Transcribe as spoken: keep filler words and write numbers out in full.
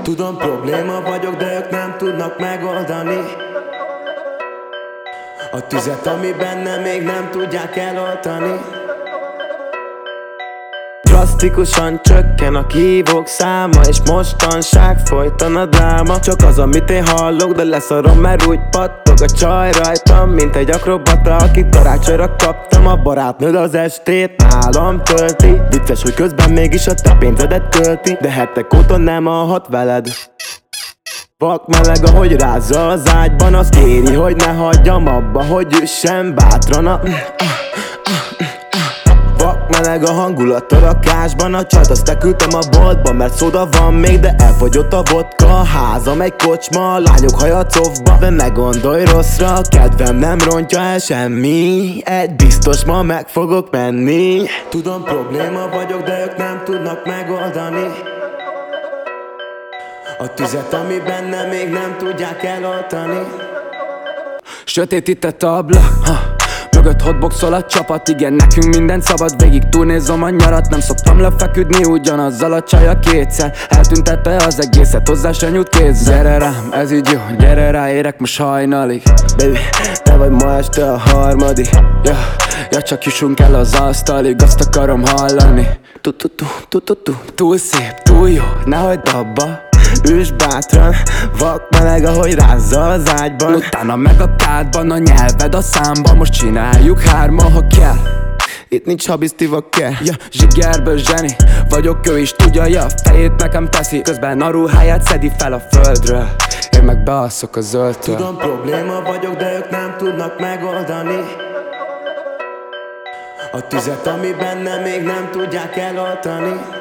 Tudom, probléma vagyok, de ők nem tudnak megoldani a tüzet, ami benne még nem tudják eloltani. Drasztikusan csökken a kihívók száma, és mostanság folyton a dráma. Csak az, amit én hallok, de leszarom, mert úgy pattog a csaj rajtam, mint egy akrobata, akit karácsonyra kaptam. A barátnőd az estét nálam tölti. Vicces, hogy közben mégis a te pénzedet költi, de hetek óta nem alhat veled. Vakmeleg, ahogy rázza az ágyban, azt kéri, hogy ne hagyjam abba, hogy üssem bátran a... Vakmeleg a hangulat a rakásban, a csajt azt elküldtem a boltba, mert szóda van még, de elfogyott a vodka. A házam egy kocsma, a lányok haja cofba, de ne gondolj rosszra, a kedvem nem rontja el semmi. Egy biztos, ma meg fogok menni. Tudom, probléma vagyok, de ők nem tudnak megoldani a tüzet, ami benne még nem tudják eloltani. Sötét itt a tabla, ha. Mögött hotboxol a csapat, igen, nekünk minden szabad. Végig túlnézom a nyarat, nem szoktam lefeküdni ugyanazzal a csajjal kétszer. Eltüntette az egészet, hozzá se nyújt kézzel. Gyere rám, ez így jó, gyere rá, érek most hajnalig. Baby, te vagy ma este a harmadik. Ja, ja, csak jussunk el az asztalig, azt akarom hallani. Tu-tu-tu-tu-tu-tu. Túl szép, túl jó, ne hagyd abba. Üss bátran, vakmeleg, ahogy rázza az ágyban. Utána meg a kádban, a nyelved a számban. Most csináljuk hárma, ha kell. Itt nincs habisztiva kell. Ja, zsigerből zseni vagyok, ő is tudja, ja, fejét nekem teszi, közben a ruháját szedi fel a földről. Én meg bealszok a zöldtől. Tudom, probléma vagyok, de ők nem tudnak megoldani a tüzet, ami benne még nem tudják eloltani.